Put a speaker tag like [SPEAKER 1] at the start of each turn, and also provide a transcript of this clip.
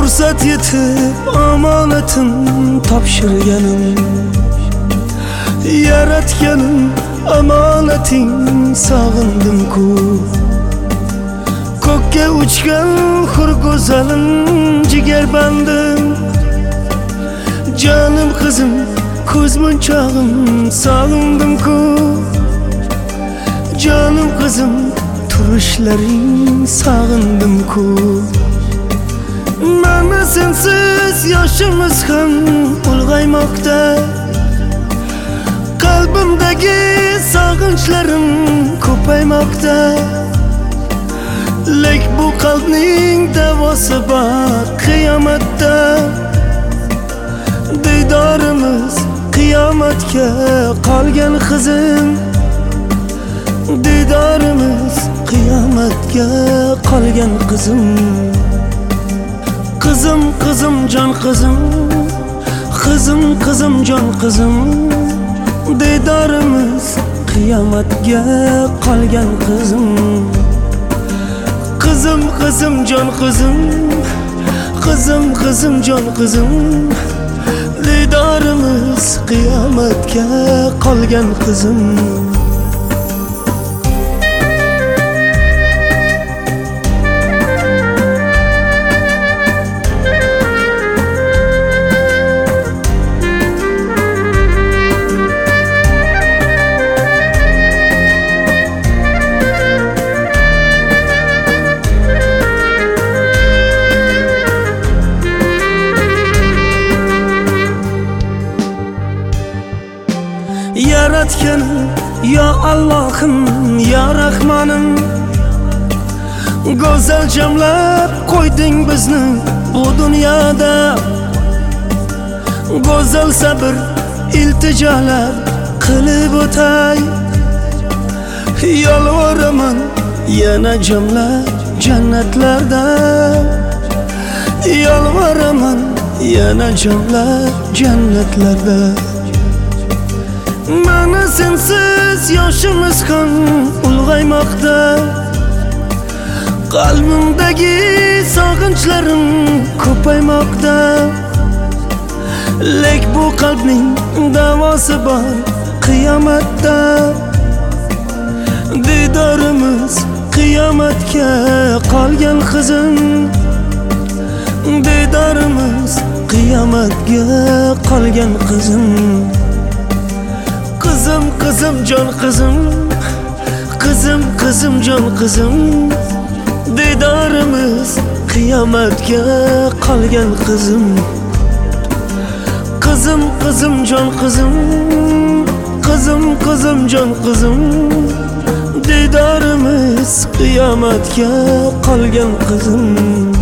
[SPEAKER 1] fursat yetib omonatin topshirganim, yaratganim omonating sog'indim-ku. Ko'kka uchgan hur go'zalim jigarbandim, jonim qizim ko'z munchog'im sog'indim-ku. Jonim qizim turishlaring sog'indim-ku. Mana sensiz yoshimiz ham ulg'aymoqda, qalbimdagi sog'inchlarim ko'paymoqda. Lek bu qalbning davosi bor qiyomatda. Diydorimiz qiyomatga qolgan qizim, diydorimiz qiyomatga qolgan qizim. Qizim, qizim, jon qizim, qizim, qizim, jon qizim, diydorimiz qiyomatga qolgan qizim. Qizim, qizim, jon qizim, qizim, qizim, jon qizim, diydorimiz qiyomatga qolgan qizim. Yaratganim ya Allohim, ya Rahmonim, go'zal jamlab qo'yding bizni bu dunyoda. Go'zal sabr iltijolar qilib o'tay, yolvoraman yana jamlab jannatlarda. Yolvoraman yana jamlab jannatlarda. Mana sensiz yoshimiz ham ulg'aymoqda, qalbimdagi sog'inchlarim ko'paymoqda. Lek bu qalbning davosi bor qiyomatda. Diydorimiz qiyomatga qolgan qizim, diydorimiz qiyomatga qolgan qizim. Qizim, qizim, jon qizim, qizim, qizim, jon qizim, diydorimiz qiyomatga qolgan qizim. Qizim, qizim, jon qizim, qizim, qizim, jon qizim, diydorimiz qiyomatga qolgan qizim.